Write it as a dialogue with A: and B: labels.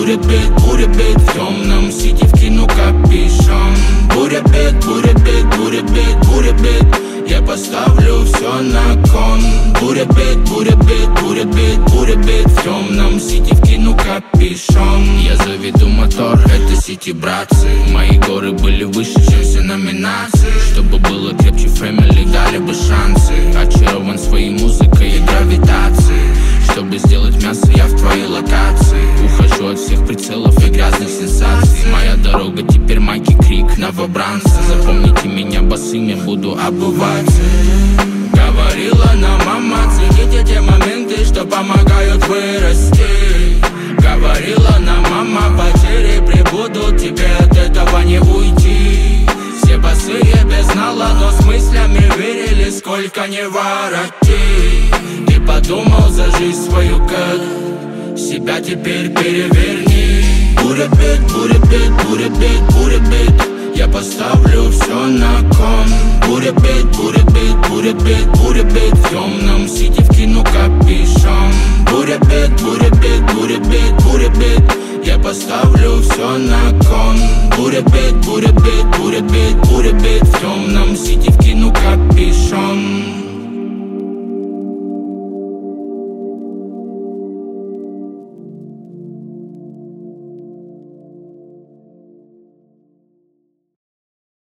A: будет бит, в темном сити вкину капюшон. Будет бит, будет бит, будет бит, будет бит, я поставлю все на кон. Будет бит, будет бит, будет бит, будет бит, в темном сити вкину капюшон. Я заведу мотор, это сити, братцы. Мои горы были выше, чем все номинации. Чтобы было крепче, фэмили дали бы шансы. Очарован своей музыкой и гравитацией. Чтобы сделать мясо, я в твоей локации. Ухожу от всех прицелов и грязных сенсаций. Моя дорога теперь майки, крик, новобранцы. Запомните меня босыми, буду обуваться. Говорила нам мама, цените те моменты, что помогают вырасти. Говорила нам мама, потери прибудут, тебе от этого не уйти. Все босые без нала, но с мыслями верили, сколько не вороти. Ты подумал за жизнь свою, как себя теперь переверни. Будет бит, будет бит, будет бит, будет бит, я поставлю все на кон. Будет бит, будет бит, будет бит, будет бит, в темном сити вкину капюшон. Будет бит, будет бит, будет бит, будет бит, я поставлю все на кон. Будет бит, будет бит, будет бит, будет бит, в темном сити вкину капюшон.